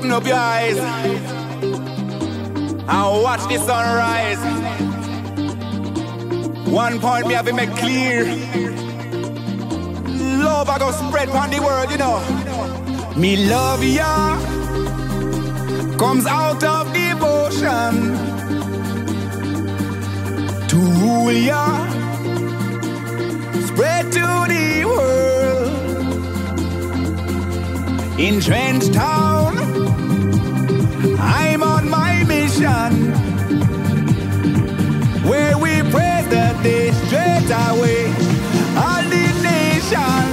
Open up your eyes and watch the sunrise. One point me have to make clear. Love I go spread on the world, you know. Me love ya comes out of devotion to rule ya, spread to the world. In Trench Town, I'm on my mission, where we praise the day straight away. All the nation,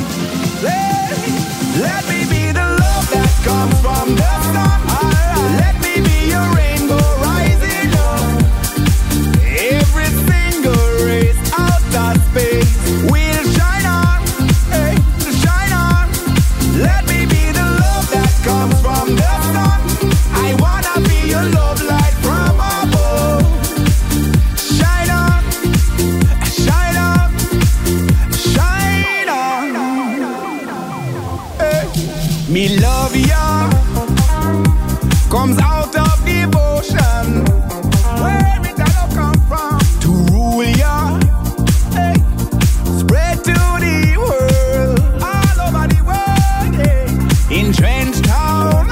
let me be the love that comes from the sun. Let me be your rainbow rising up. Every single race out of space will shine on, hey, shine on. Let me be the love that comes from the sun. I wanna be your love light from above. Shine on, shine on, shine on. Hey. Me love ya comes out of devotion, where it all come from, to rule ya, hey, spread to the world, all over the world, yeah. In Trench Town,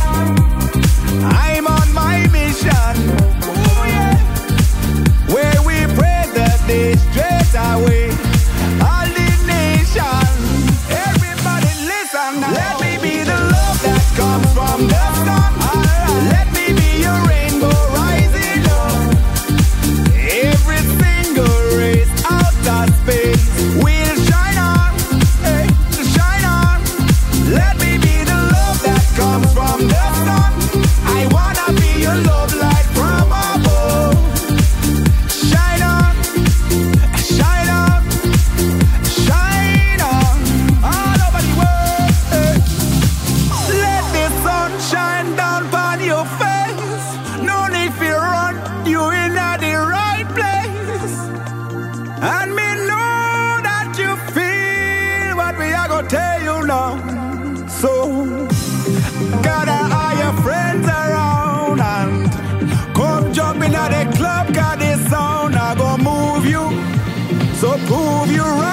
I'm on my mission, ooh, yeah, where we pray the day straight away. All the nation, everybody listen now. Let me be the love that comes from the sun. Let me be your rainbow rising up. Every single race out of space will shine on, hey, shine on. Let me be the love that comes from the sun. I wanna be your love light from above. Shine on, shine on, shine on, all over the world, hey. Let the sun shine down on your face. No need for run, you in the right place. And me know that you feel what we are gonna tell you now. So gather all your friends around and come jump in at the club, 'cause this sound I gonna move you. So prove you right.